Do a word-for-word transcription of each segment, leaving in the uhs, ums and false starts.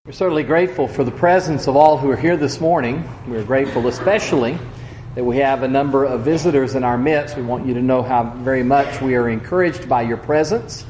We're certainly grateful for the presence of all who are here this morning. We're grateful especially that we have a number of visitors in our midst. We want you to know how very much we are encouraged by your presence.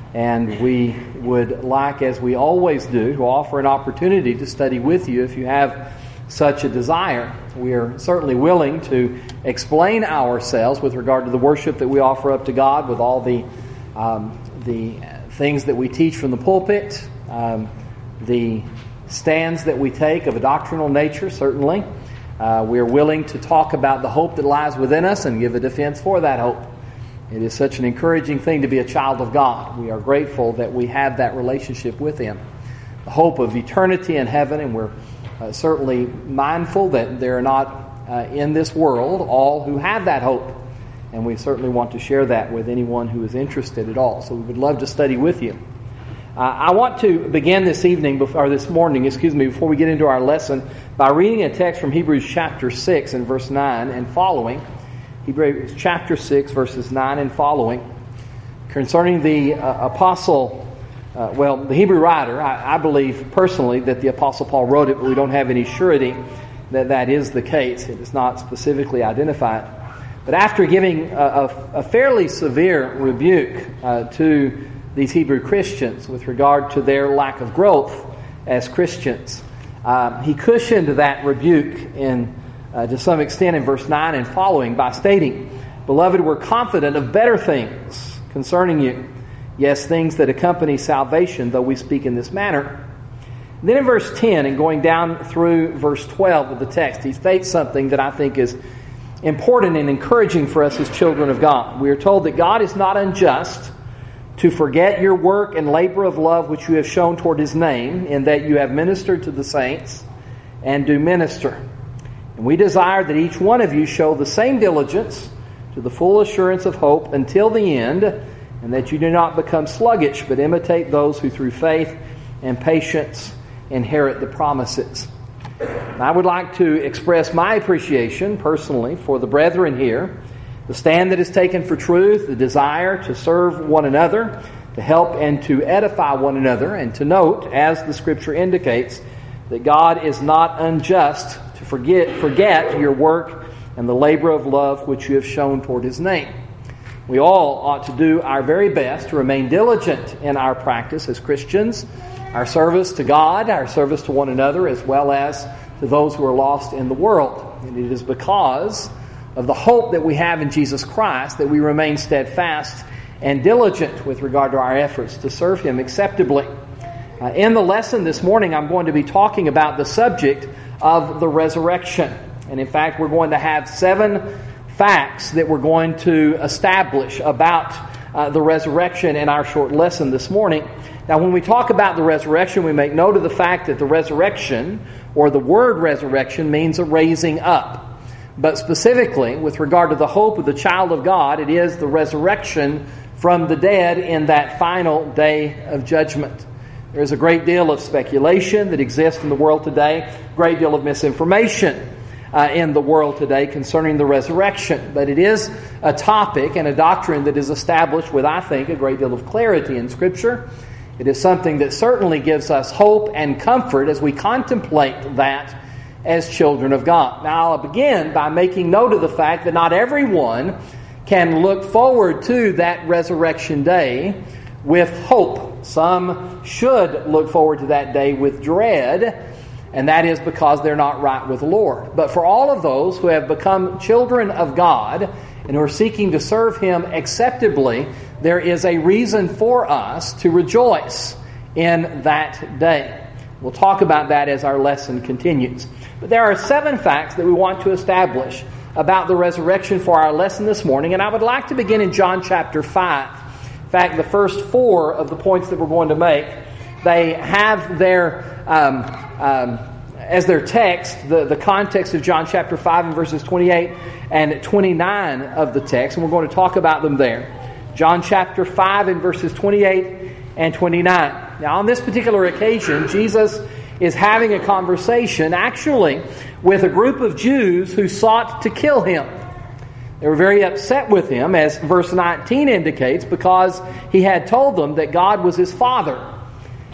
And we would like, as we always do, to offer an opportunity to study with you if you have such a desire. We are certainly willing to explain ourselves with regard to the worship that we offer up to God with all the, um, the things that we teach from the pulpit, um, the stands that we take of a doctrinal nature, certainly. Uh, we are willing to talk about the hope that lies within us and give a defense for that hope. It is such an encouraging thing to be a child of God. We are grateful that we have that relationship with Him. The hope of eternity in heaven, and we're uh, certainly mindful that there are not uh, in this world all who have that hope. And we certainly want to share that with anyone who is interested at all. So we would love to study with you. Uh, I want to begin this evening, before, or this morning, excuse me, before we get into our lesson, by reading a text from Hebrews chapter six and verse nine and following. Hebrews chapter six, verses nine and following, concerning the uh, apostle, uh, well, the Hebrew writer. I, I believe personally that the apostle Paul wrote it, but we don't have any surety that that is the case. It is not specifically identified. But after giving a, a, a fairly severe rebuke uh, to these Hebrew Christians with regard to their lack of growth as Christians, um, he cushioned that rebuke in uh, to some extent in verse nine and following by stating, "Beloved, we're confident of better things concerning you, yes, things that accompany salvation, though we speak in this manner." And then in verse ten and going down through verse twelve of the text, he states something that I think is important and encouraging for us as children of God. We are told that God is not unjust to forget your work and labor of love which you have shown toward His name, in that you have ministered to the saints and do minister. And we desire that each one of you show the same diligence to the full assurance of hope until the end, and that you do not become sluggish, but imitate those who through faith and patience inherit the promises. And I would like to express my appreciation personally for the brethren here, the stand that is taken for truth, the desire to serve one another, to help and to edify one another, and to note, as the Scripture indicates, that God is not unjust to forget, forget your work and the labor of love which you have shown toward His name. We all ought to do our very best to remain diligent in our practice as Christians, our service to God, our service to one another, as well as to those who are lost in the world. And it is because of the hope that we have in Jesus Christ that we remain steadfast and diligent with regard to our efforts to serve Him acceptably. Uh, in the lesson this morning, I'm going to be talking about the subject of the resurrection. And in fact, we're going to have seven facts that we're going to establish about uh, the resurrection in our short lesson this morning. Now, when we talk about the resurrection, we make note of the fact that the resurrection, or the word resurrection, means a raising up. But specifically, with regard to the hope of the child of God, it is the resurrection from the dead in that final day of judgment. There is a great deal of speculation that exists in the world today, a great deal of misinformation uh, in the world today concerning the resurrection. But it is a topic and a doctrine that is established with, I think, a great deal of clarity in Scripture. It is something that certainly gives us hope and comfort as we contemplate that as children of God. Now, I'll begin by making note of the fact that not everyone can look forward to that resurrection day with hope. Some should look forward to that day with dread, and that is because they're not right with the Lord. But for all of those who have become children of God and who are seeking to serve Him acceptably, there is a reason for us to rejoice in that day. We'll talk about that as our lesson continues. But there are seven facts that we want to establish about the resurrection for our lesson this morning, and I would like to begin in John chapter five. In fact, the first four of the points that we're going to make, they have their, um, um, as their text, the, the context of John chapter five and verses twenty-eight and twenty-nine of the text, and we're going to talk about them there. John chapter five and verses twenty-eight and twenty-nine. Now, on this particular occasion, Jesus is having a conversation, actually, with a group of Jews who sought to kill Him. They were very upset with Him, as verse nineteen indicates, because He had told them that God was His Father.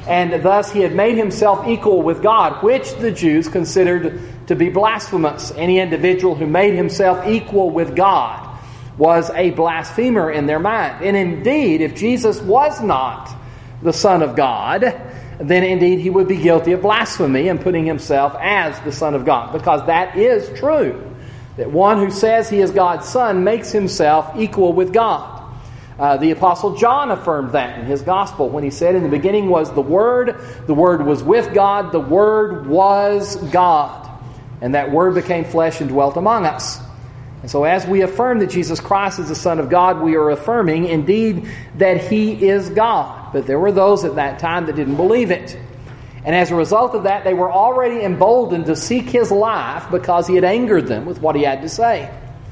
and thus he had made himself equal with God, which the Jews considered to be blasphemous. Any individual who made himself equal with God was a blasphemer in their mind. And indeed, if Jesus was not the Son of God, then indeed he would be guilty of blasphemy and putting himself as the Son of God, because that is true, that one who says he is God's Son makes himself equal with God. Uh, the Apostle John affirmed that in his Gospel when he said, "In the beginning was the Word, the Word was with God, the Word was God. And that Word became flesh and dwelt among us." And so as we affirm that Jesus Christ is the Son of God, we are affirming indeed that He is God. But there were those at that time that didn't believe it. And as a result of that, they were already emboldened to seek His life because He had angered them with what He had to say.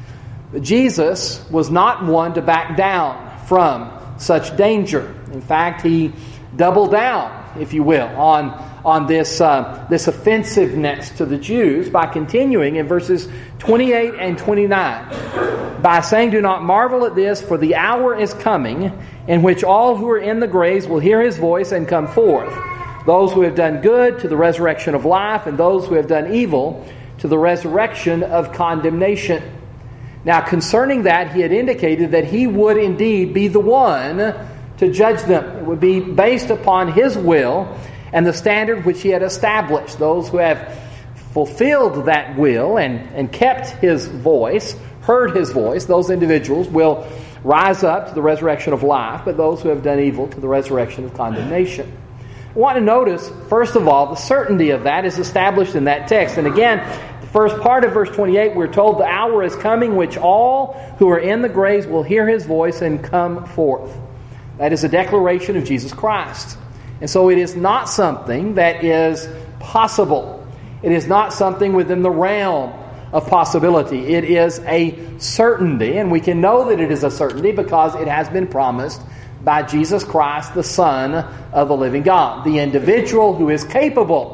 But Jesus was not one to back down from such danger. In fact, He doubled down, if you will, on, on this, uh, this offensiveness to the Jews by continuing in verses twenty-eight and twenty-nine by saying, "Do not marvel at this, for the hour is coming in which all who are in the graves will hear His voice and come forth. Those who have done good to the resurrection of life, and those who have done evil to the resurrection of condemnation." Now, concerning that, He had indicated that He would indeed be the one to judge them. It would be based upon His will and the standard which He had established. Those who have fulfilled that will and, and kept His voice, heard His voice, those individuals will rise up to the resurrection of life, but those who have done evil to the resurrection of condemnation. I want to notice, first of all, the certainty of that is established in that text. And again, the first part of verse twenty-eight, we're told the hour is coming which all who are in the graves will hear His voice and come forth. That is a declaration of Jesus Christ. And so it is not something that is possible. It is not something within the realm of possibility. It is a certainty, and we can know that it is a certainty because it has been promised by Jesus Christ, the Son of the living God. The individual who is capable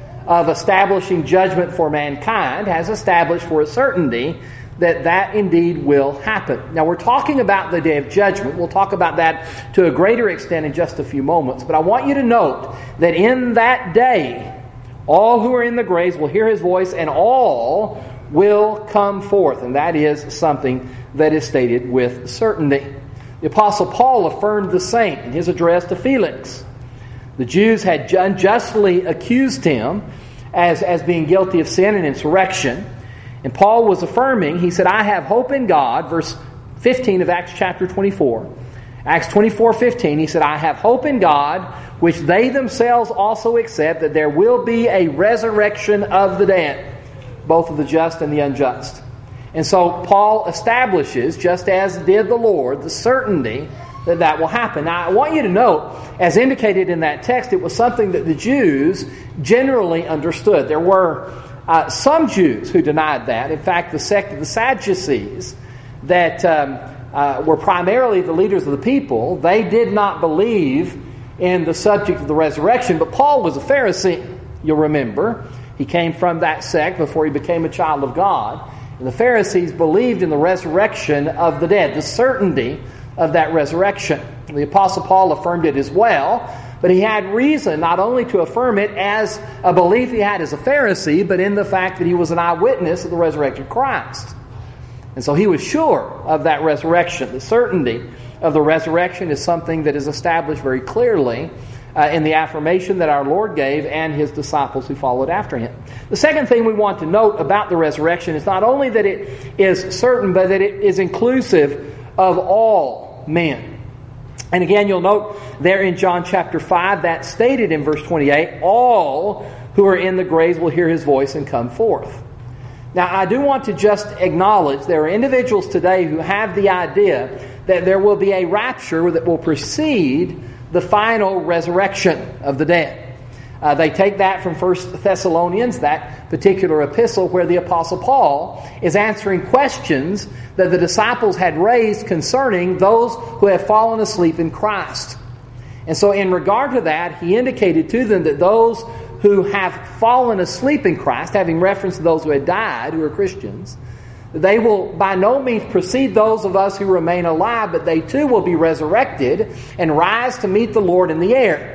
of establishing judgment for mankind has established for a certainty that that indeed will happen. Now, we're talking about the day of judgment. We'll talk about that to a greater extent in just a few moments. But I want you to note that in that day, all who are in the graves will hear His voice, and all will come forth. And that is something that is stated with certainty. The Apostle Paul affirmed the same in his address to Felix. The Jews had unjustly accused him as, as being guilty of sin and insurrection. And Paul was affirming, he said, "I have hope in God," verse fifteen of Acts chapter twenty-four. Acts twenty-four fifteen, he said, "I have hope in God, which they themselves also accept, that there will be a resurrection of the dead, both of the just and the unjust." And so Paul establishes, just as did the Lord, the certainty that that will happen. Now, I want you to note, as indicated in that text, it was something that the Jews generally understood. There were uh, some Jews who denied that. In fact, the sect of the Sadducees, that um, uh, were primarily the leaders of the people, they did not believe in the subject of the resurrection. But Paul was a Pharisee, you'll remember. He came from that sect before he became a child of God. And the Pharisees believed in the resurrection of the dead, the certainty of that resurrection. The Apostle Paul affirmed it as well, but he had reason not only to affirm it as a belief he had as a Pharisee, but in the fact that he was an eyewitness of the resurrected Christ. And so he was sure of that resurrection. The certainty of the resurrection is something that is established very clearly Uh, in the affirmation that our Lord gave and His disciples who followed after Him. The second thing we want to note about the resurrection is not only that it is certain, but that it is inclusive of all men. And again, you'll note there in John chapter five, that stated in verse twenty-eight, all who are in the graves will hear His voice and come forth. Now, I do want to just acknowledge there are individuals today who have the idea that there will be a rapture that will precede the final resurrection of the dead. Uh, they take that from First Thessalonians, that particular epistle where the Apostle Paul is answering questions that the disciples had raised concerning those who have fallen asleep in Christ. And so in regard to that, he indicated to them that those who have fallen asleep in Christ, having reference to those who had died, who are Christians, they will by no means precede those of us who remain alive, but they too will be resurrected and rise to meet the Lord in the air.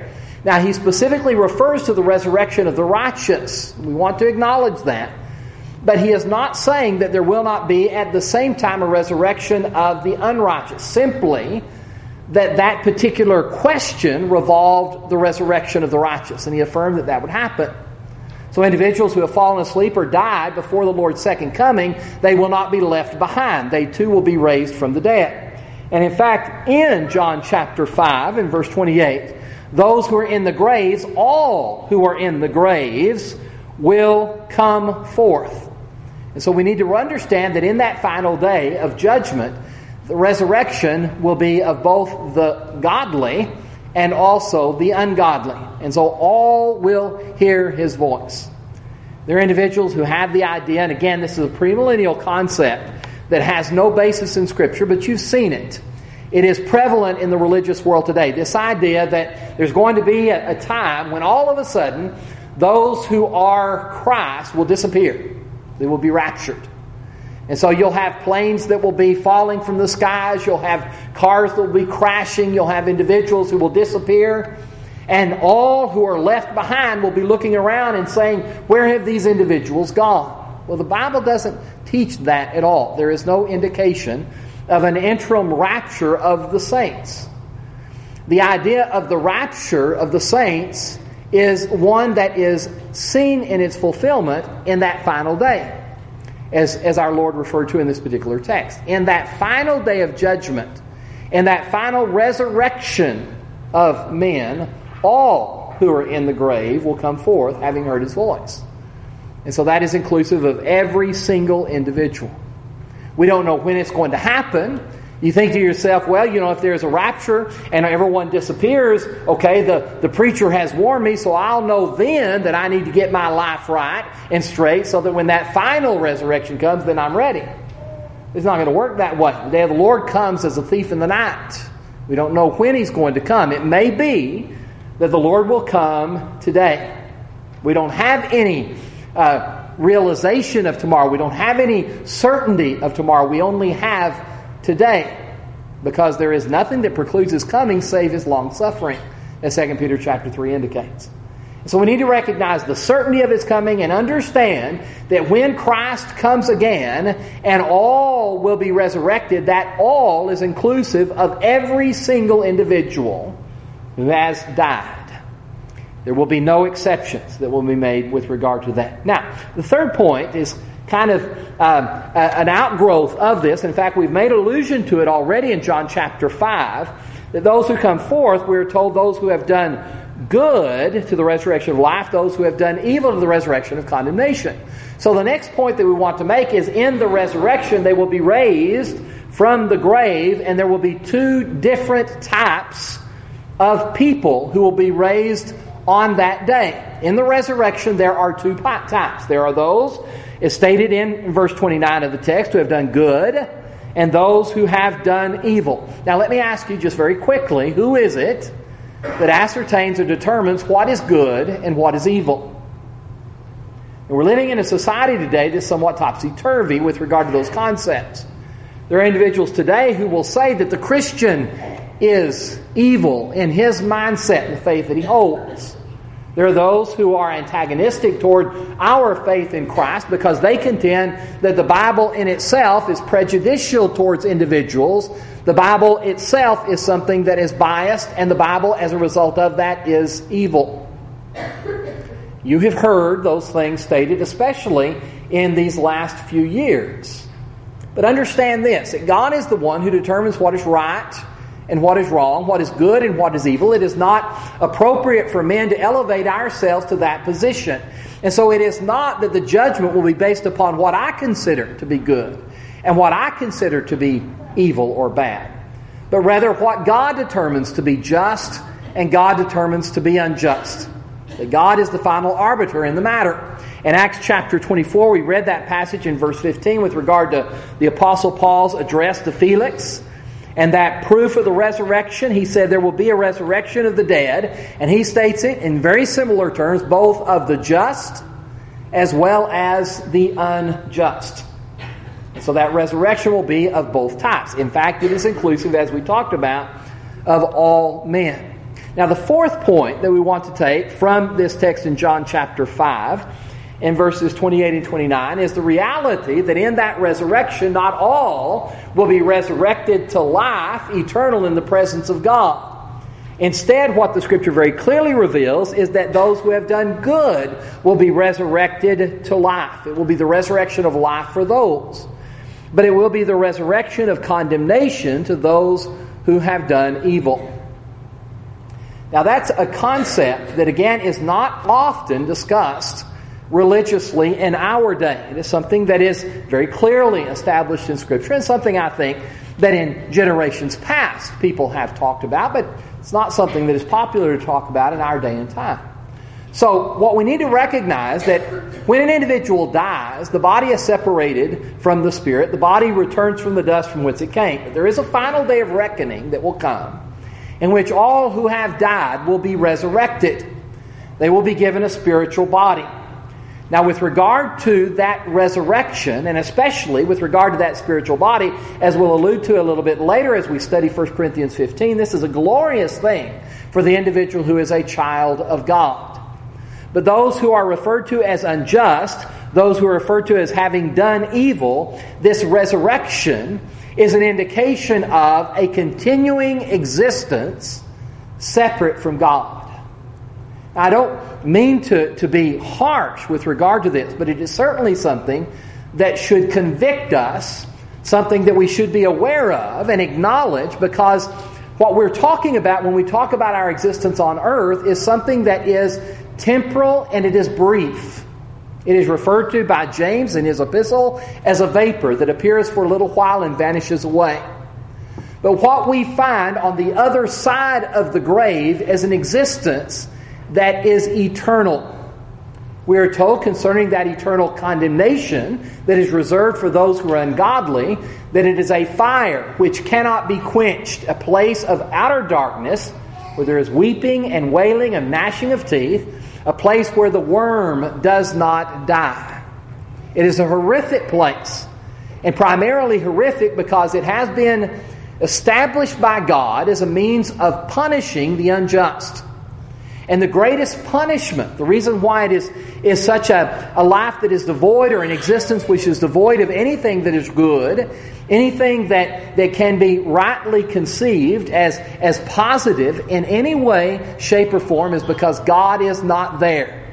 Now, he specifically refers to the resurrection of the righteous. We want to acknowledge that. But he is not saying that there will not be at the same time a resurrection of the unrighteous. Simply that that particular question revolved the resurrection of the righteous. And he affirmed that that would happen. So individuals who have fallen asleep or died before the Lord's second coming, they will not be left behind. They too will be raised from the dead. And in fact, in John chapter five, in verse twenty-eight, those who are in the graves, all who are in the graves, will come forth. And so we need to understand that in that final day of judgment, the resurrection will be of both the godly and also the ungodly. And so all will hear His voice. There are individuals who have the idea, and again, this is a premillennial concept that has no basis in Scripture, but you've seen it. It is prevalent in the religious world today. This idea that there's going to be a, a time when all of a sudden those who are Christ will disappear. They will be raptured. And so you'll have planes that will be falling from the skies. You'll have cars that will be crashing. You'll have individuals who will disappear. And all who are left behind will be looking around and saying, where have these individuals gone? Well, the Bible doesn't teach that at all. There is no indication of an interim rapture of the saints. The idea of the rapture of the saints is one that is seen in its fulfillment in that final day, as, as our Lord referred to in this particular text. In that final day of judgment, in that final resurrection of men, all who are in the grave will come forth having heard His voice. And so that is inclusive of every single individual. We don't know when it's going to happen. You think to yourself, well, you know, if there's a rapture and everyone disappears, okay, the, the preacher has warned me, so I'll know then that I need to get my life right and straight so that when that final resurrection comes, then I'm ready. It's not going to work that way. The day of the Lord comes as a thief in the night. We don't know when He's going to come. It may be that the Lord will come today. We don't have any uh, realization of tomorrow. We don't have any certainty of tomorrow. We only have today, because there is nothing that precludes His coming save His long suffering, as Second Peter chapter three indicates. So we need to recognize the certainty of His coming and understand that when Christ comes again and all will be resurrected, that all is inclusive of every single individual who has died. There will be no exceptions that will be made with regard to that. Now, the third point is kind of um, a, an outgrowth of this. In fact, we've made allusion to it already in John chapter five, that those who come forth, we're told those who have done good to the resurrection of life, those who have done evil to the resurrection of condemnation. So the next point that we want to make is in the resurrection they will be raised from the grave, and there will be two different types of people who will be raised on that day. In the resurrection there are two types. There are those, as stated in verse twenty-nine of the text, who have done good, and those who have done evil. Now let me ask you just very quickly, who is it that ascertains or determines what is good and what is evil? And we're living in a society today that's somewhat topsy-turvy with regard to those concepts. There are individuals today who will say that the Christian is evil in his mindset and the faith that he holds. There are those who are antagonistic toward our faith in Christ because they contend that the Bible in itself is prejudicial towards individuals. The Bible itself is something that is biased, and the Bible, as a result of that, is evil. You have heard those things stated, especially in these last few years. But understand this, that God is the one who determines what is right and what is wrong, what is good and what is evil. It is not appropriate for men to elevate ourselves to that position. And so it is not that the judgment will be based upon what I consider to be good and what I consider to be evil or bad, but rather what God determines to be just and God determines to be unjust. That God is the final arbiter in the matter. In Acts chapter twenty-four, we read that passage in verse fifteen with regard to the Apostle Paul's address to Felix. And that proof of the resurrection, he said there will be a resurrection of the dead. And he states it in very similar terms, both of the just as well as the unjust. And so that resurrection will be of both types. In fact, it is inclusive, as we talked about, of all men. Now, the fourth point that we want to take from this text in John chapter five, in verses twenty-eight and twenty-nine, is the reality that in that resurrection, not all will be resurrected to life eternal in the presence of God. Instead, what the Scripture very clearly reveals is that those who have done good will be resurrected to life. It will be the resurrection of life for those. But it will be the resurrection of condemnation to those who have done evil. Now, that's a concept that, again, is not often discussed religiously in our day. It is something that is very clearly established in Scripture, and something I think that in generations past people have talked about, but it's not something that is popular to talk about in our day and time. So what we need to recognize that when an individual dies, the body is separated from the spirit. The body returns from the dust from whence it came. But there is a final day of reckoning that will come, in which all who have died will be resurrected. They will be given a spiritual body. Now, with regard to that resurrection, and especially with regard to that spiritual body, as we'll allude to a little bit later as we study First Corinthians fifteen, this is a glorious thing for the individual who is a child of God. But those who are referred to as unjust, those who are referred to as having done evil, this resurrection is an indication of a continuing existence separate from God. I don't mean to, to be harsh with regard to this, but it is certainly something that should convict us, something that we should be aware of and acknowledge, because what we're talking about when we talk about our existence on earth is something that is temporal and it is brief. It is referred to by James in his epistle as a vapor that appears for a little while and vanishes away. But what we find on the other side of the grave is an existence that is eternal. We are told concerning that eternal condemnation that is reserved for those who are ungodly, that it is a fire which cannot be quenched, a place of outer darkness where there is weeping and wailing and gnashing of teeth, a place where the worm does not die. It is a horrific place, and primarily horrific because it has been established by God as a means of punishing the unjust. And the greatest punishment, the reason why it is, is such a, a life that is devoid, or an existence which is devoid of anything that is good, anything that, that can be rightly conceived as, as positive in any way, shape, or form, is because God is not there.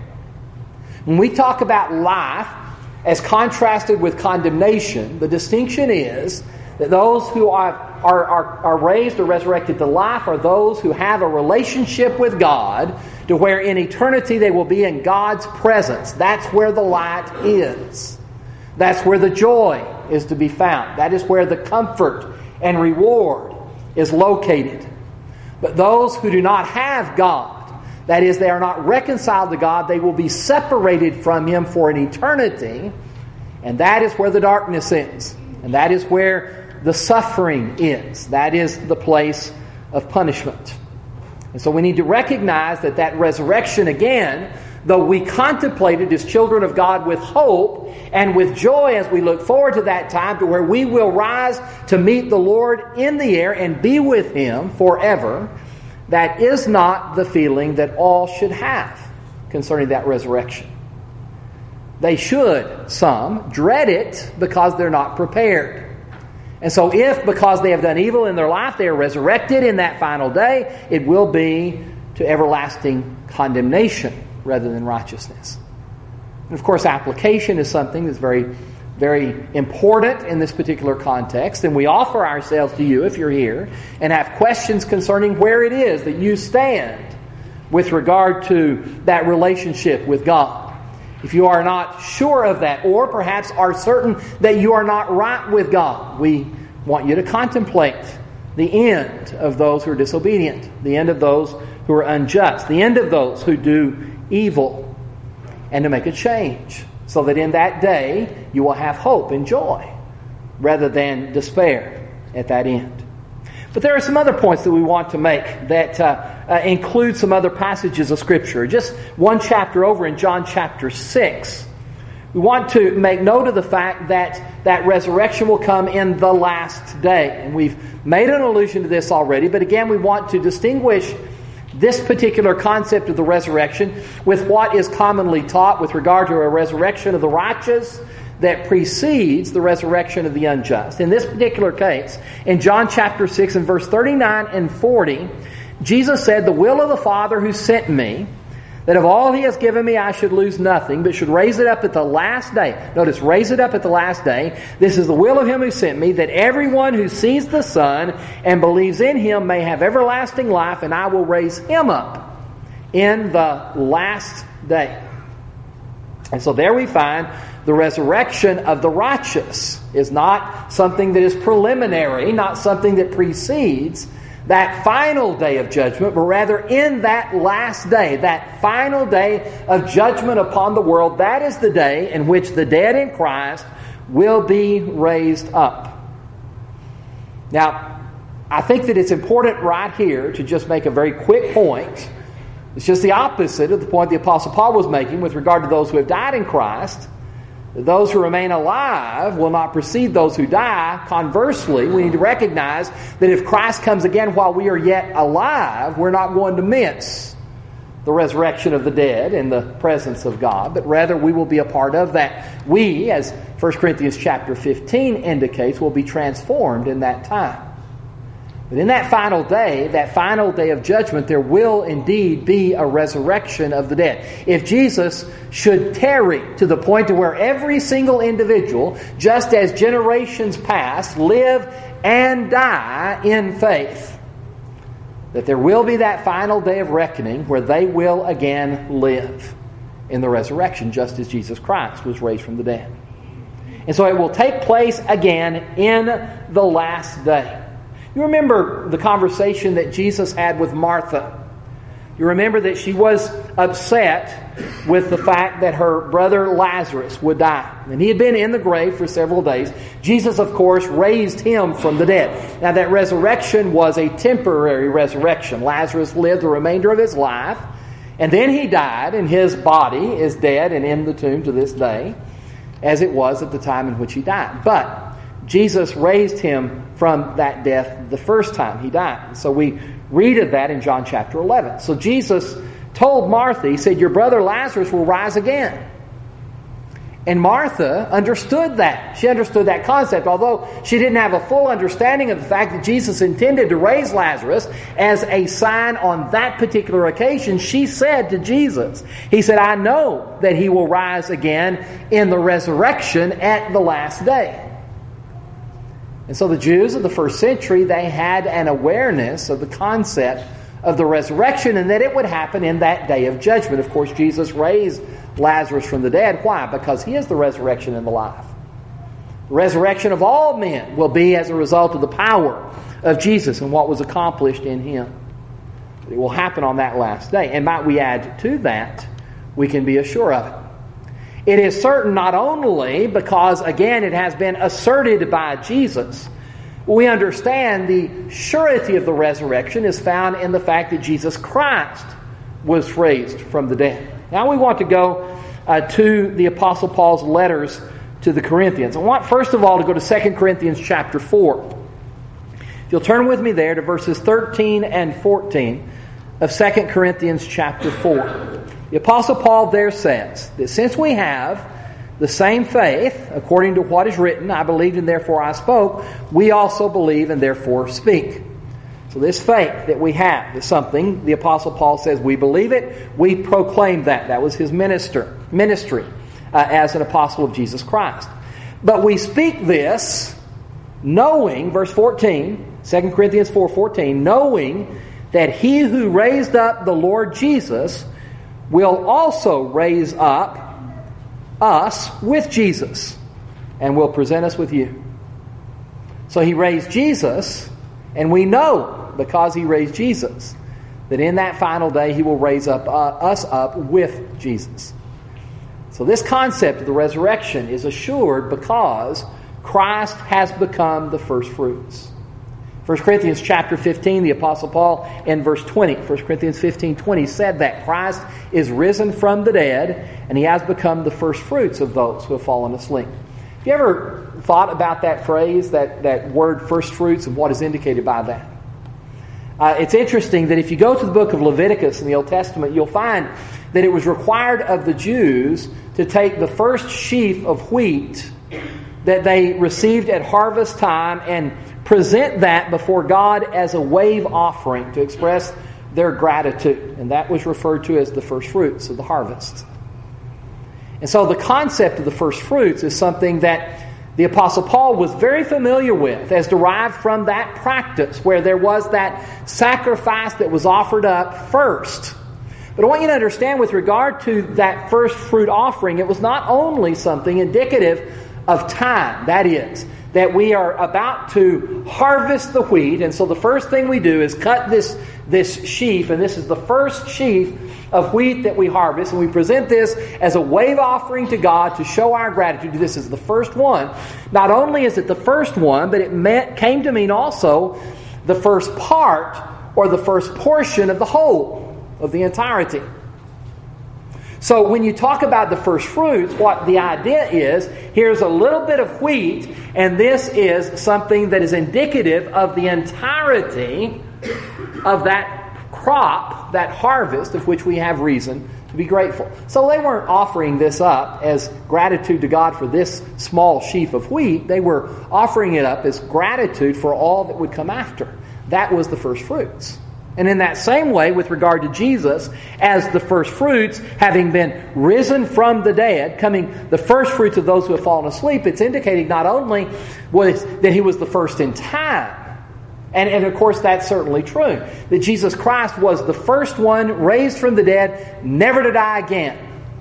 When we talk about life as contrasted with condemnation, the distinction is that those who are, are, are, are raised or resurrected to life are those who have a relationship with God, to where in eternity they will be in God's presence. That's where the light is. That's where the joy is to be found. That is where the comfort and reward is located. But those who do not have God, that is, they are not reconciled to God, they will be separated from Him for an eternity, and that is where the darkness is. And that is where the suffering is. That is the place of punishment. And so we need to recognize that that resurrection, again, though we contemplate it as children of God with hope and with joy as we look forward to that time to where we will rise to meet the Lord in the air and be with Him forever, that is not the feeling that all should have concerning that resurrection. They should, some, dread it because they're not prepared. And so if, because they have done evil in their life, they are resurrected in that final day, it will be to everlasting condemnation rather than righteousness. And of course, application is something that's very, very important in this particular context. And we offer ourselves to you if you're here and have questions concerning where it is that you stand with regard to that relationship with God. If you are not sure of that, or perhaps are certain that you are not right with God, we want you to contemplate the end of those who are disobedient, the end of those who are unjust, the end of those who do evil, and to make a change so that in that day you will have hope and joy rather than despair at that end. But there are some other points that we want to make that uh, uh, include some other passages of Scripture. Just one chapter over in John chapter six. We want to make note of the fact that that resurrection will come in the last day. And we've made an allusion to this already, but again we want to distinguish this particular concept of the resurrection with what is commonly taught with regard to a resurrection of the righteous that precedes the resurrection of the unjust. In this particular case, in John chapter six and verse thirty-nine and forty, Jesus said, "The will of the Father who sent me, that of all He has given me I should lose nothing, but should raise it up at the last day." Notice, raise it up at the last day. "This is the will of Him who sent me, that everyone who sees the Son and believes in Him may have everlasting life, and I will raise him up in the last day." And so there we find the resurrection of the righteous is not something that is preliminary, not something that precedes that final day of judgment, but rather in that last day, that final day of judgment upon the world, that is the day in which the dead in Christ will be raised up. Now, I think that it's important right here to just make a very quick point. It's just the opposite of the point the Apostle Paul was making with regard to those who have died in Christ. Those who remain alive will not precede those who die. Conversely, we need to recognize that if Christ comes again while we are yet alive, we're not going to miss the resurrection of the dead in the presence of God, but rather we will be a part of that. We, as First Corinthians chapter fifteen indicates, will be transformed in that time. But in that final day, that final day of judgment, there will indeed be a resurrection of the dead. If Jesus should tarry to the point to where every single individual, just as generations past, live and die in faith, that there will be that final day of reckoning where they will again live in the resurrection, just as Jesus Christ was raised from the dead. And so it will take place again in the last day. You remember the conversation that Jesus had with Martha. You remember that she was upset with the fact that her brother Lazarus would die. And he had been in the grave for several days. Jesus, of course, raised him from the dead. Now, that resurrection was a temporary resurrection. Lazarus lived the remainder of his life, and then he died, and his body is dead and in the tomb to this day, as it was at the time in which he died. But Jesus raised him from that death the first time he died. So we read of that in John chapter eleven. So Jesus told Martha, He said, "Your brother Lazarus will rise again." And Martha understood that. She understood that concept, although she didn't have a full understanding of the fact that Jesus intended to raise Lazarus as a sign on that particular occasion. She said to Jesus, He said, "I know that he will rise again in the resurrection at the last day." And so the Jews of the first century, they had an awareness of the concept of the resurrection and that it would happen in that day of judgment. Of course, Jesus raised Lazarus from the dead. Why? Because He is the resurrection and the life. The resurrection of all men will be as a result of the power of Jesus and what was accomplished in Him. It will happen on that last day. And might we add to that, we can be assured of it. It is certain not only because, again, it has been asserted by Jesus. We understand the surety of the resurrection is found in the fact that Jesus Christ was raised from the dead. Now we want to go uh, to the Apostle Paul's letters to the Corinthians. I want, first of all, to go to Second Corinthians chapter four. If you'll turn with me there to verses thirteen and fourteen of Second Corinthians chapter four. The Apostle Paul there says that since we have the same faith, according to what is written, "I believed and therefore I spoke," we also believe and therefore speak. So this faith that we have is something the Apostle Paul says we believe it, we proclaim that. That was his minister, ministry uh, as an apostle of Jesus Christ. But we speak this knowing, verse fourteen, Second Corinthians four fourteen, knowing that He who raised up the Lord Jesus will also raise up us with Jesus and will present us with you. So He raised Jesus, and we know, because He raised Jesus, that in that final day He will raise up uh, us up with Jesus. So this concept of the resurrection is assured because Christ has become the first fruits. First Corinthians chapter fifteen, the Apostle Paul in verse twenty, First Corinthians fifteen twenty said that Christ is risen from the dead and He has become the first fruits of those who have fallen asleep. Have you ever thought about that phrase, that, that word first fruits, and what is indicated by that? Uh, it's interesting that if you go to the book of Leviticus in the Old Testament, you'll find that it was required of the Jews to take the first sheaf of wheat that they received at harvest time and present that before God as a wave offering to express their gratitude. And that was referred to as the first fruits of the harvest. And so the concept of the first fruits is something that the Apostle Paul was very familiar with, as derived from that practice where there was that sacrifice that was offered up first. But I want you to understand, with regard to that first fruit offering, it was not only something indicative of time. That is, that we are about to harvest the wheat, and so the first thing we do is cut this, this sheaf, and this is the first sheaf of wheat that we harvest, and we present this as a wave offering to God to show our gratitude. This is the first one. Not only is it the first one, but it meant, came to mean also the first part or the first portion of the whole, of the entirety. So when you talk about the first fruits, what the idea is, here's a little bit of wheat, and this is something that is indicative of the entirety of that crop, that harvest, of which we have reason to be grateful. So they weren't offering this up as gratitude to God for this small sheaf of wheat. They were offering it up as gratitude for all that would come after. That was the first fruits. And in that same way, with regard to Jesus, as the first fruits, having been risen from the dead, coming the first fruits of those who have fallen asleep, it's indicating not only was that He was the first in time, and, and of course that's certainly true, that Jesus Christ was the first one raised from the dead, never to die again.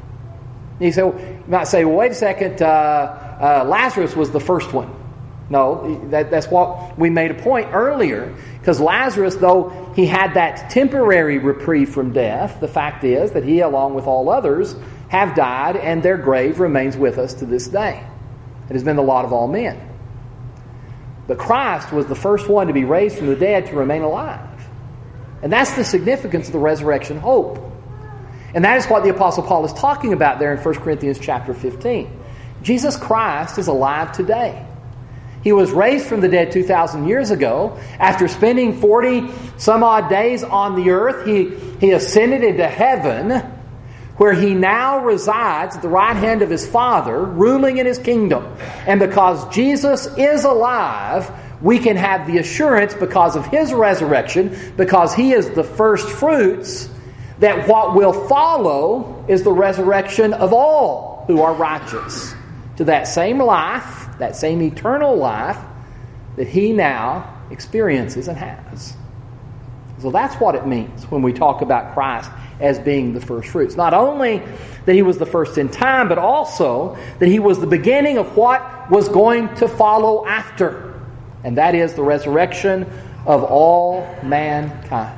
You, say, you might say, well, wait a second, uh, uh, Lazarus was the first one. No, that, that's what we made a point earlier. Because Lazarus, though he had that temporary reprieve from death, the fact is that he, along with all others, have died, and their grave remains with us to this day. It has been the lot of all men. But Christ was the first one to be raised from the dead to remain alive. And that's the significance of the resurrection hope. And that is what the Apostle Paul is talking about there in First Corinthians chapter fifteen. Jesus Christ is alive today. He was raised from the dead two thousand years ago. After spending forty some odd days on the earth, he, he ascended into heaven, where He now resides at the right hand of His Father, ruling in His kingdom. And because Jesus is alive, we can have the assurance, because of His resurrection, because He is the first fruits, that what will follow is the resurrection of all who are righteous, to that same life, that same eternal life that He now experiences and has. So that's what it means when we talk about Christ as being the first fruits. Not only that He was the first in time, but also that He was the beginning of what was going to follow after. And that is the resurrection of all mankind.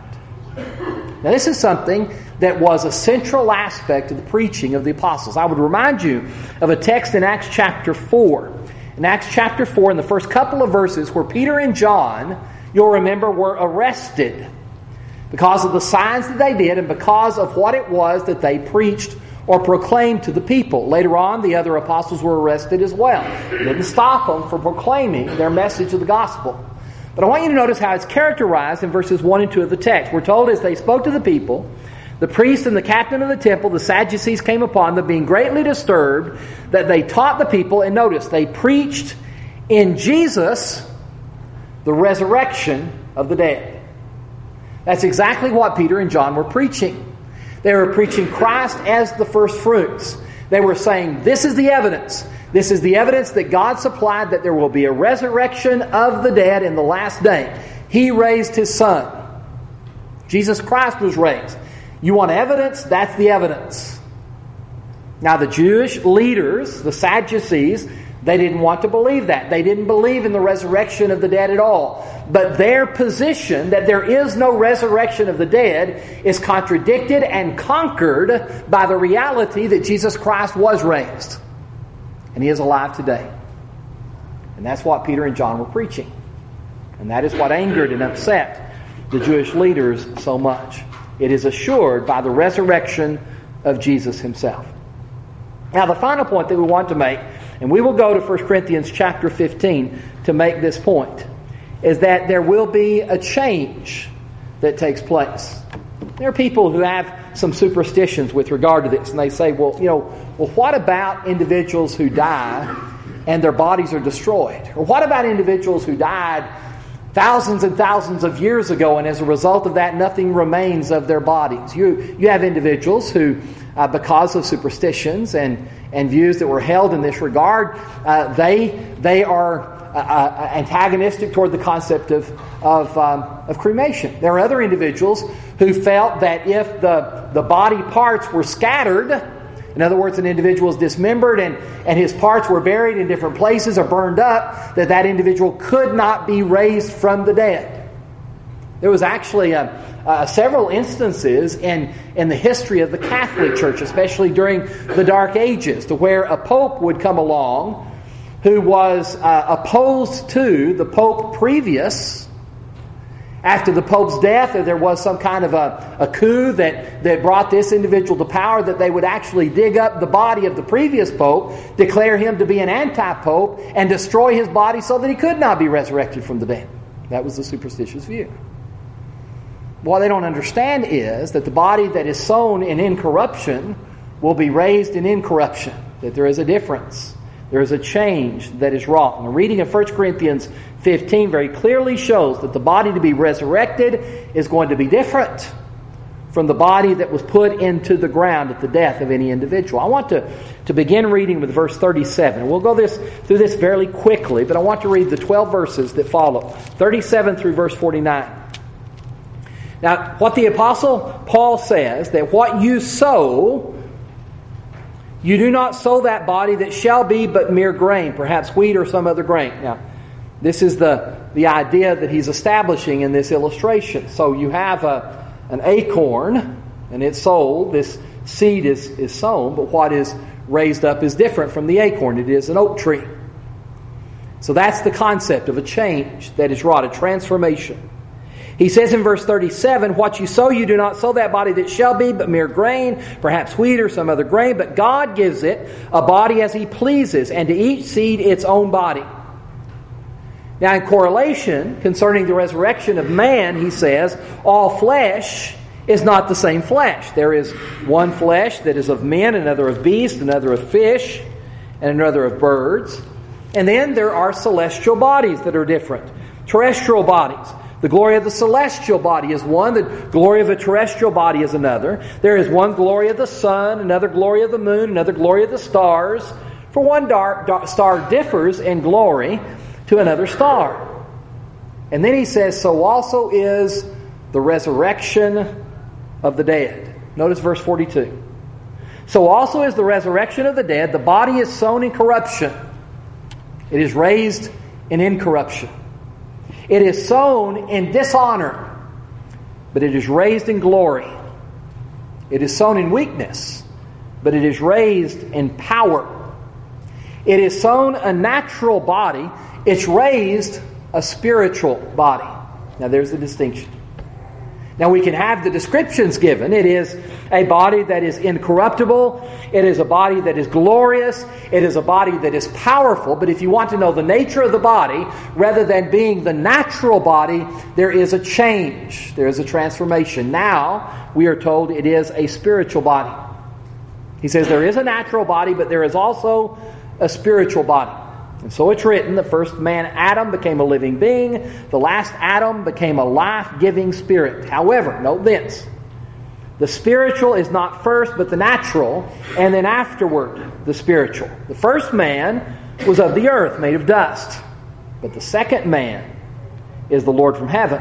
Now this is something that was a central aspect of the preaching of the apostles. I would remind you of a text in Acts chapter four. In Acts chapter four, in the first couple of verses, where Peter and John, you'll remember, were arrested because of the signs that they did and because of what it was that they preached or proclaimed to the people. Later on, the other apostles were arrested as well. It didn't stop them from proclaiming their message of the gospel. But I want you to notice how it's characterized in verses one and two of the text. We're told, as they spoke to the people, the priest and the captain of the temple, the Sadducees, came upon them, being greatly disturbed, that they taught the people, and notice, they preached in Jesus the resurrection of the dead. That's exactly what Peter and John were preaching. They were preaching Christ as the first fruits. They were saying, this is the evidence. This is the evidence that God supplied, that there will be a resurrection of the dead in the last day. He raised His Son. Jesus Christ was raised. You want evidence? That's the evidence. Now the Jewish leaders, the Sadducees, they didn't want to believe that. They didn't believe in the resurrection of the dead at all. But their position that there is no resurrection of the dead is contradicted and conquered by the reality that Jesus Christ was raised. And He is alive today. And that's what Peter and John were preaching. And that is what angered and upset the Jewish leaders so much. It is assured by the resurrection of Jesus Himself. Now the final point that we want to make, and we will go to First Corinthians chapter fifteen to make this point, is that there will be a change that takes place. There are people who have some superstitions with regard to this, and they say, well, you know, well, what about individuals who die and their bodies are destroyed? Or what about individuals who died thousands and thousands of years ago, and as a result of that, nothing remains of their bodies? You you have individuals who, uh, because of superstitions and, and views that were held in this regard, uh, they they are uh, uh, antagonistic toward the concept of of, um, of cremation. There are other individuals who felt that if the the body parts were scattered, in other words, an individual is dismembered and, and his parts were buried in different places or burned up, that that individual could not be raised from the dead. There was actually a, uh, several instances in, in the history of the Catholic Church, especially during the Dark Ages, to where a pope would come along who was uh, opposed to the pope previous. After the Pope's death, there was some kind of a, a coup that, that brought this individual to power, that they would actually dig up the body of the previous Pope, declare him to be an anti-Pope, and destroy his body so that he could not be resurrected from the dead. That was the superstitious view. What they don't understand is that the body that is sown in incorruption will be raised in incorruption, that there is a difference. There is a change that is wrought. And the reading of First Corinthians fifteen very clearly shows that the body to be resurrected is going to be different from the body that was put into the ground at the death of any individual. I want to, to begin reading with verse thirty-seven. We'll go this through this fairly quickly, but I want to read the twelve verses that follow, thirty-seven through verse forty-nine. Now, what the Apostle Paul says, that what you sow, you do not sow that body that shall be but mere grain, perhaps wheat or some other grain. Now, this is the, the idea that he's establishing in this illustration. So you have a, an acorn, and it's sold. This seed is, is sown, but what is raised up is different from the acorn. It is an oak tree. So that's the concept of a change that is wrought, a transformation. He says in verse thirty-seven, what you sow, you do not sow that body that shall be, but mere grain, perhaps wheat or some other grain. But God gives it a body as He pleases, and to each seed its own body. Now, in correlation concerning the resurrection of man, he says, all flesh is not the same flesh. There is one flesh that is of men, another of beasts, another of fish, and another of birds. And then there are celestial bodies that are different. Terrestrial bodies. The glory of the celestial body is one. The glory of a terrestrial body is another. There is one glory of the sun, another glory of the moon, another glory of the stars. For one dark, dark star differs in glory to another star. And then he says, so also is the resurrection of the dead. Notice verse forty-two. So also is the resurrection of the dead. The body is sown in corruption. It is raised in incorruption. It is sown in dishonor, but it is raised in glory. It is sown in weakness, but it is raised in power. It is sown a natural body. It's raised a spiritual body. Now there's the distinction. Now we can have the descriptions given. It is a body that is incorruptible. It is a body that is glorious. It is a body that is powerful. But if you want to know the nature of the body, rather than being the natural body, there is a change. There is a transformation. Now we are told it is a spiritual body. He says there is a natural body, but there is also a spiritual body. And so it's written, the first man, Adam, became a living being. The last Adam became a life-giving spirit. However, note this. The spiritual is not first, but the natural, and then afterward, the spiritual. The first man was of the earth, made of dust. But the second man is the Lord from heaven.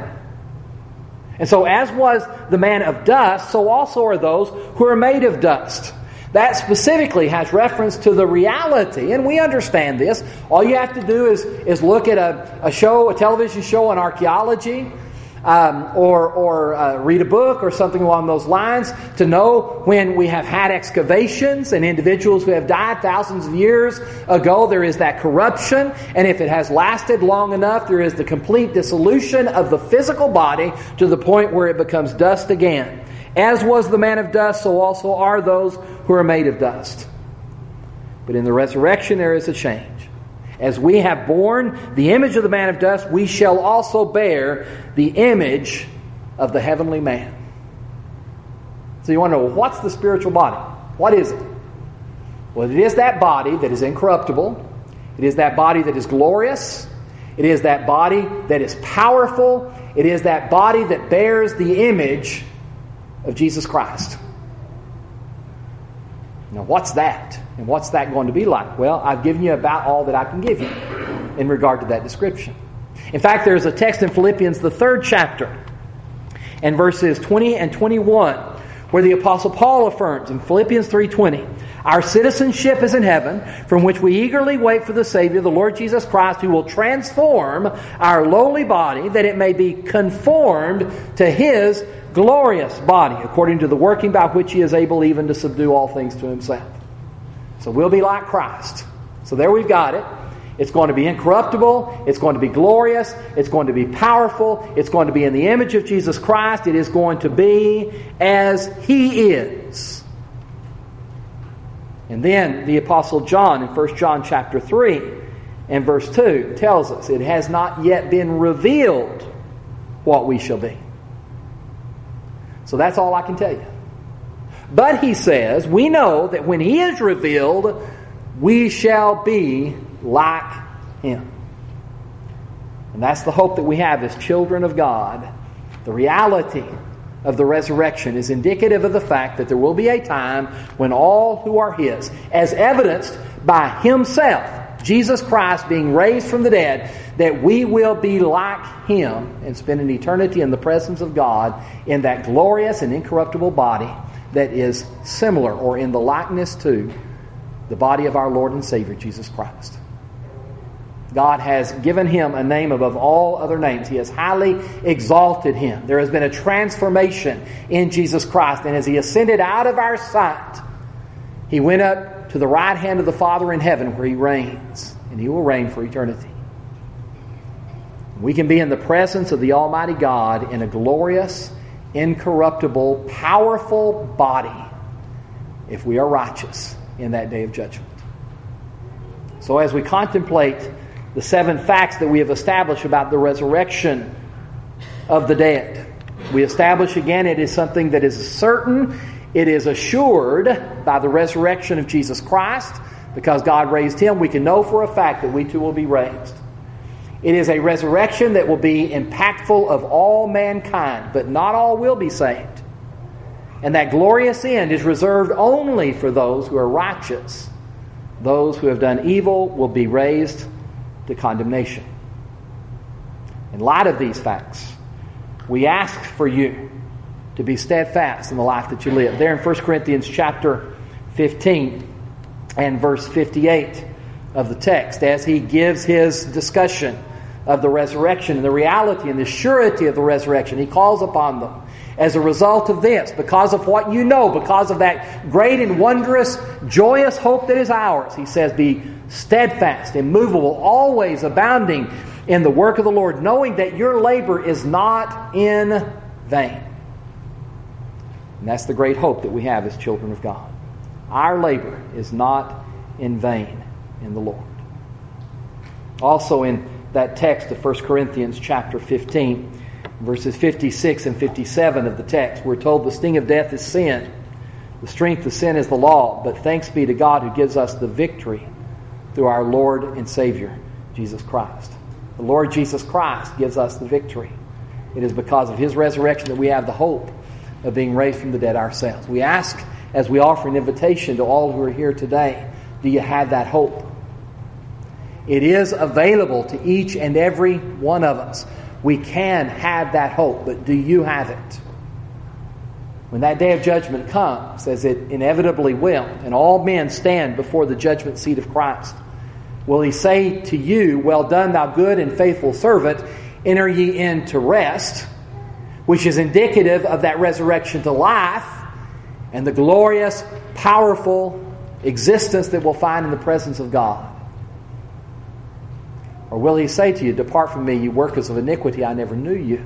And so as was the man of dust, so also are those who are made of dust. That specifically has reference to the reality, and we understand this. All you have to do is, is look at a, a show, a television show on archaeology, um, or, or uh, read a book or something along those lines to know when we have had excavations and individuals who have died thousands of years ago, there is that corruption, and if it has lasted long enough, there is the complete dissolution of the physical body to the point where it becomes dust again. As was the man of dust, so also are those who are made of dust. But in the resurrection there is a change. As we have borne the image of the man of dust, we shall also bear the image of the heavenly man. So you want to know, what's the spiritual body? What is it? Well, it is that body that is incorruptible. It is that body that is glorious. It is that body that is powerful. It is that body that bears the image of Jesus Christ. Now, what's that? And what's that going to be like? Well, I've given you about all that I can give you in regard to that description. In fact, there's a text in Philippians, the third chapter, and verses twenty and twenty-one, where the Apostle Paul affirms in Philippians three twenty, our citizenship is in heaven, from which we eagerly wait for the Savior, the Lord Jesus Christ, who will transform our lowly body, that it may be conformed to His glorious body, according to the working by which He is able even to subdue all things to Himself. So we'll be like Christ. So there we've got it. It's going to be incorruptible. It's going to be glorious. It's going to be powerful. It's going to be in the image of Jesus Christ. It is going to be as He is. And then the Apostle John in First John chapter three and verse two tells us, it has not yet been revealed what we shall be. So that's all I can tell you. But he says, we know that when He is revealed, we shall be like Him. And that's the hope that we have as children of God. The reality of the resurrection is indicative of the fact that there will be a time when all who are His, as evidenced by Himself, Jesus Christ being raised from the dead, that we will be like Him and spend an eternity in the presence of God in that glorious and incorruptible body that is similar or in the likeness to the body of our Lord and Savior, Jesus Christ. God has given Him a name above all other names. He has highly exalted Him. There has been a transformation in Jesus Christ. And as He ascended out of our sight, He went up to the right hand of the Father in heaven where He reigns. And He will reign for eternity. We can be in the presence of the Almighty God in a glorious, incorruptible, powerful body if we are righteous in that day of judgment. So as we contemplate the seven facts that we have established about the resurrection of the dead, we establish again it is something that is certain, it is assured by the resurrection of Jesus Christ. Because God raised Him, we can know for a fact that we too will be raised. It is a resurrection that will be impactful of all mankind, but not all will be saved. And that glorious end is reserved only for those who are righteous. Those who have done evil will be raised to condemnation. In light of these facts, we ask for you to be steadfast in the life that you live. There in First Corinthians chapter fifteen and verse fifty-eight of the text, as he gives his discussion of the resurrection and the reality and the surety of the resurrection, he calls upon them as a result of this, because of what you know, because of that great and wondrous, joyous hope that is ours. He says, be steadfast, immovable, always abounding in the work of the Lord, knowing that your labor is not in vain. And that's the great hope that we have as children of God. Our labor is not in vain in the Lord. Also in that text of First Corinthians chapter fifteen, verses fifty-six and fifty-seven of the text, we're told the sting of death is sin. The strength of sin is the law. But thanks be to God who gives us the victory through our Lord and Savior, Jesus Christ. The Lord Jesus Christ gives us the victory. It is because of His resurrection that we have the hope of being raised from the dead ourselves. We ask, as we offer an invitation to all who are here today, do you have that hope? It is available to each and every one of us. We can have that hope, but do you have it? When that day of judgment comes, as it inevitably will, and all men stand before the judgment seat of Christ, will He say to you, well done, thou good and faithful servant, enter ye into rest, which is indicative of that resurrection to life and the glorious, powerful existence that we'll find in the presence of God? Or will He say to you, depart from me, you workers of iniquity, I never knew you?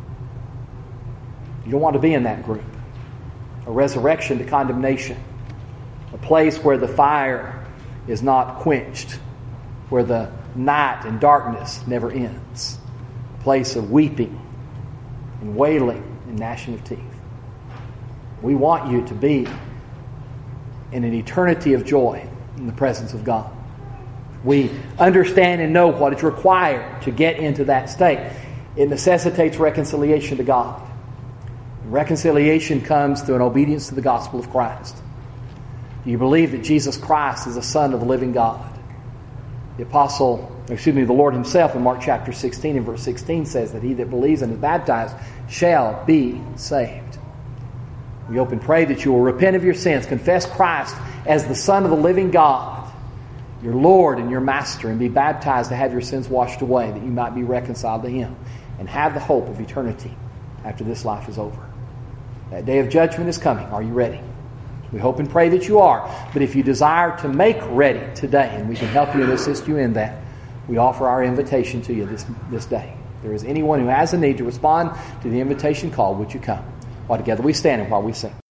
You don't want to be in that group. A resurrection to condemnation. A place where the fire is not quenched. Where the night and darkness never ends. A place of weeping and wailing and gnashing of teeth. We want you to be in an eternity of joy in the presence of God. We understand and know what is required to get into that state. It necessitates reconciliation to God. Reconciliation comes through an obedience to the gospel of Christ. Do you believe that Jesus Christ is the Son of the living God? The apostle, excuse me, the Lord himself in Mark chapter sixteen and verse sixteen says that he that believes and is baptized shall be saved. We hope and pray that you will repent of your sins, confess Christ as the Son of the living God, your Lord and your Master, and be baptized to have your sins washed away, that you might be reconciled to Him and have the hope of eternity after this life is over. That day of judgment is coming. Are you ready? We hope and pray that you are. But if you desire to make ready today, and we can help you and assist you in that, we offer our invitation to you this, this day. If there is anyone who has a need to respond to the invitation call, would you come? While together we stand and while we sing.